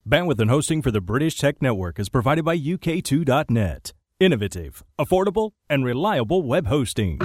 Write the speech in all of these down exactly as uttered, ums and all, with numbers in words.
Bandwidth and hosting for the British Tech Network is provided by U K two dot net. Innovative, affordable, and reliable web hosting.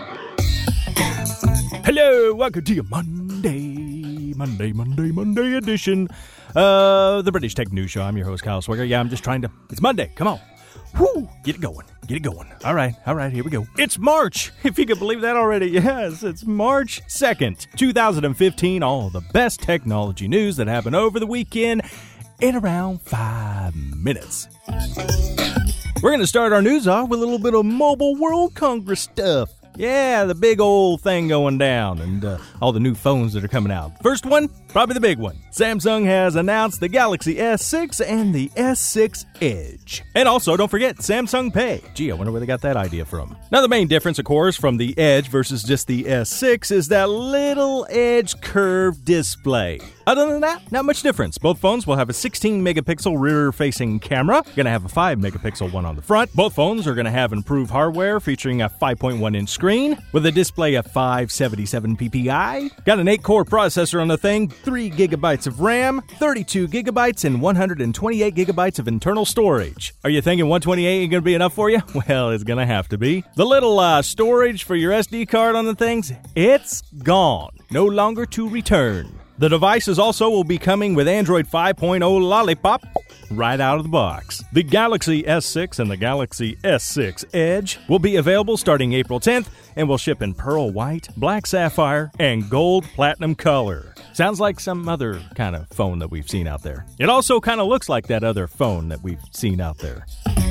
Hello, welcome to your Monday, Monday, Monday, Monday edition of the British Tech News Show. I'm your host, Kyle Swigger. Yeah, I'm just trying to... It's Monday. Come on. Woo! Get it going. Get it going. All right. All right. Here we go. It's March. If you can believe that already. Yes, it's March second, twenty fifteen. All the best technology news that happened over the weekend in around five minutes. We're going to start our news off with a little bit of Mobile World Congress stuff. Yeah, the big old thing going down and uh, all the new phones that are coming out. First one, probably the big one. Samsung has announced the Galaxy S six and the S six Edge. And also, don't forget, Samsung Pay. Gee, I wonder where they got that idea from. Now, the main difference, of course, from the Edge versus just the S six is that little Edge curved display. Other than that, not much difference. Both phones will have a sixteen megapixel rear-facing camera. Going to have a five megapixel one on the front. Both phones are going to have improved hardware featuring a five point one inch screen with a display of five seventy-seven p p i. Got an eight core processor on the thing, three gigabytes of RAM, thirty-two gigabytes, and one hundred twenty-eight gigabytes of internal storage. Are you thinking one twenty-eight ain't going to be enough for you? Well, it's going to have to be. The little uh, storage for your S D card on the things, it's gone. No longer to return. The devices also will be coming with Android five point oh Lollipop right out of the box. The Galaxy S six and the Galaxy S six Edge will be available starting April tenth and will ship in pearl white, black sapphire, and gold platinum color. Sounds like some other kind of phone that we've seen out there. It also kind of looks like that other phone that we've seen out there.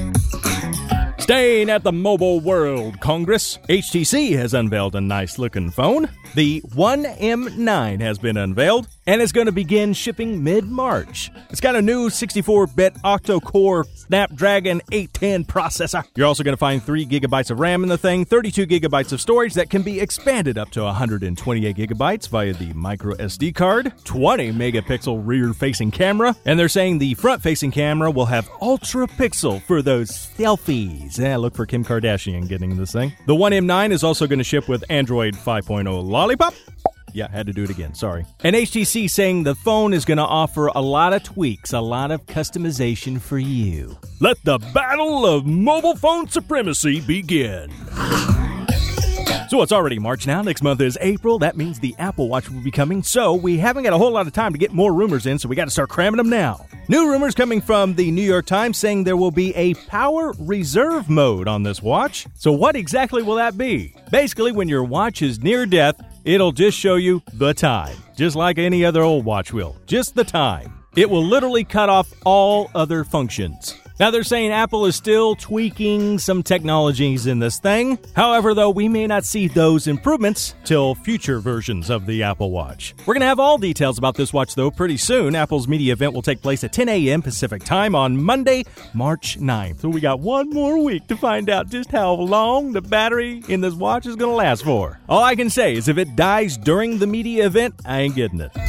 Staying at the Mobile World Congress, H T C has unveiled a nice-looking phone. The One M nine has been unveiled, and it's going to begin shipping mid-March. It's got a new sixty-four bit octa-core Snapdragon eight ten processor. You're also going to find three gigabytes of RAM in the thing, thirty-two gigabytes of storage that can be expanded up to one hundred twenty-eight gigabytes via the micro S D card, twenty megapixel rear-facing camera, and they're saying the front-facing camera will have ultra-pixel for those selfies. Yeah, look for Kim Kardashian getting this thing. The One M nine is also going to ship with Android five point oh Lollipop. Yeah, had to do it again, sorry. And H T C saying the phone is going to offer a lot of tweaks, a lot of customization for you. Let the battle of mobile phone supremacy begin. So it's already March now. Next month is April. That means the Apple Watch will be coming. So we haven't got a whole lot of time to get more rumors in, so we got to start cramming them now. New rumors coming from the New York Times saying there will be a power reserve mode on this watch. So what exactly will that be? Basically, when your watch is near death, it'll just show you the time, just like any other old watch will. Just the time. It will literally cut off all other functions. Now, they're saying Apple is still tweaking some technologies in this thing. However, though, we may not see those improvements till future versions of the Apple Watch. We're going to have all details about this watch, though, pretty soon. Apple's media event will take place at ten a.m. Pacific time on Monday, March ninth. So we got one more week to find out just how long the battery in this watch is going to last for. All I can say is if it dies during the media event, I ain't getting it.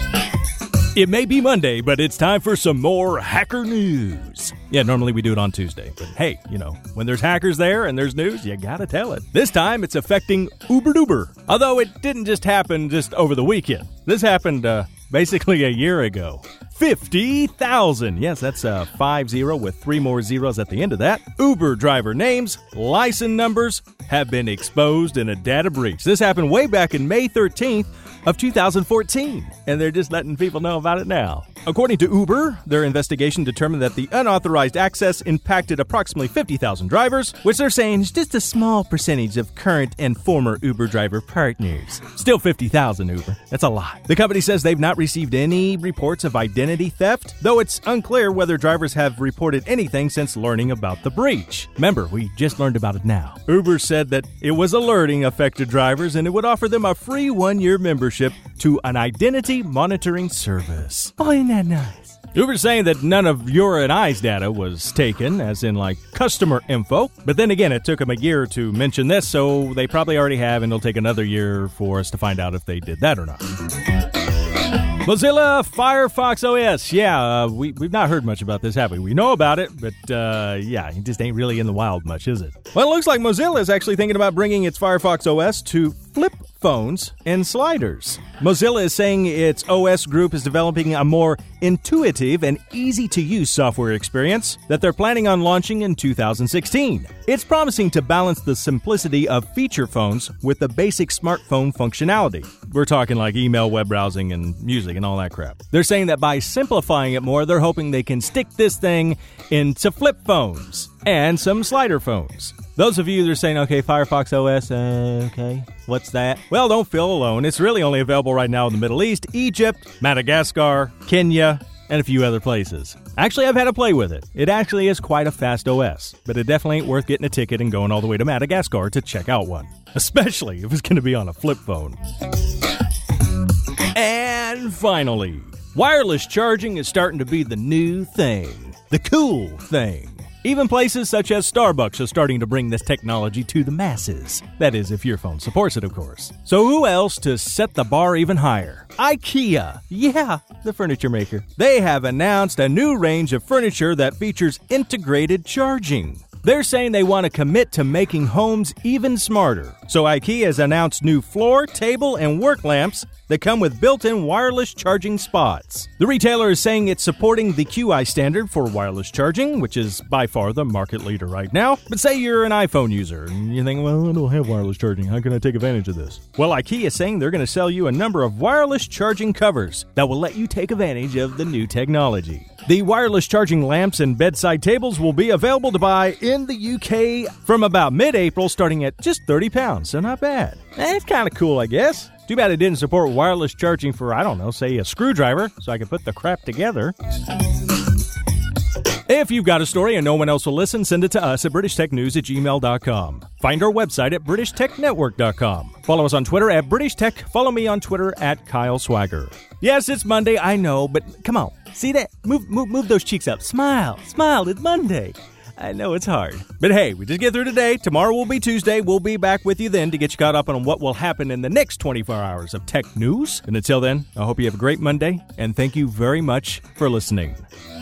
It may be Monday, but it's time for some more hacker news. Yeah, normally we do it on Tuesday, but hey, you know, when there's hackers there and there's news, you gotta tell it. This time it's affecting Uber Duber. Although it didn't just happen just over the weekend. This happened uh, basically a year ago. fifty thousand. Yes, that's a five zero with three more zeros at the end of that. Uber driver names, license numbers have been exposed in a data breach. This happened way back in May thirteenth of two thousand fourteen, and they're just letting people know about it now. According to Uber, their investigation determined that the unauthorized access impacted approximately fifty thousand drivers, which they're saying is just a small percentage of current and former Uber driver partners. Still fifty thousand, Uber. That's a lot. The company says they've not received any reports of identity theft, though it's unclear whether drivers have reported anything since learning about the breach. Remember, we just learned about it now. Uber said that it was alerting affected drivers and it would offer them a free one-year membership to an identity monitoring service. Oh, isn't that nice? Uber's saying that none of your and I's data was taken, as in like customer info. But then again, it took them a year to mention this, so they probably already have, and it'll take another year for us to find out if they did that or not. Mozilla Firefox O S. Yeah, uh, we, we've not heard much about this, have we? We know about it, but uh, yeah, it just ain't really in the wild much, is it? Well, it looks like Mozilla is actually thinking about bringing its Firefox O S to flip phones and sliders. Mozilla is saying its O S group is developing a more intuitive and easy-to-use software experience that they're planning on launching in two thousand sixteen. It's promising to balance the simplicity of feature phones with the basic smartphone functionality. We're talking like email, web browsing, and music and all that crap. They're saying that by simplifying it more, they're hoping they can stick this thing into flip phones and some slider phones. Those of you that are saying, okay, Firefox O S, uh, okay, what's that? Well, don't feel alone. It's really only available right now in the Middle East, Egypt, Madagascar, Kenya, and a few other places. Actually, I've had a play with it. It actually is quite a fast O S, but it definitely ain't worth getting a ticket and going all the way to Madagascar to check out one, especially if it's going to be on a flip phone. And finally, wireless charging is starting to be the new thing, the cool thing. Even places such as Starbucks are starting to bring this technology to the masses. That is, if your phone supports it, of course. So who else to set the bar even higher? IKEA. Yeah, the furniture maker. They have announced a new range of furniture that features integrated charging. They're saying they want to commit to making homes even smarter. So IKEA has announced new floor, table, and work lamps that come with built-in wireless charging spots. The retailer is saying it's supporting the Q I standard for wireless charging, which is by far the market leader right now. But say you're an iPhone user and you think, well, I don't have wireless charging. How can I take advantage of this? Well, IKEA is saying they're going to sell you a number of wireless charging covers that will let you take advantage of the new technology. The wireless charging lamps and bedside tables will be available to buy in the U K from about mid-April, starting at just thirty pounds, so not bad. That's kind of cool, I guess. Too bad it didn't support wireless charging for, I don't know, say a screwdriver, so I could put the crap together. If you've got a story and no one else will listen, send it to us at british tech news at gmail dot com. Find our website at british tech network dot com. Follow us on Twitter at British Tech. Follow me on Twitter at Kyle Swagger. Yes, it's Monday, I know, but come on. See that? Move, move, move those cheeks up. Smile. Smile. It's Monday. I know it's hard. But hey, we just get through today. Tomorrow will be Tuesday. We'll be back with you then to get you caught up on what will happen in the next twenty-four hours of tech news. And until then, I hope you have a great Monday, and thank you very much for listening.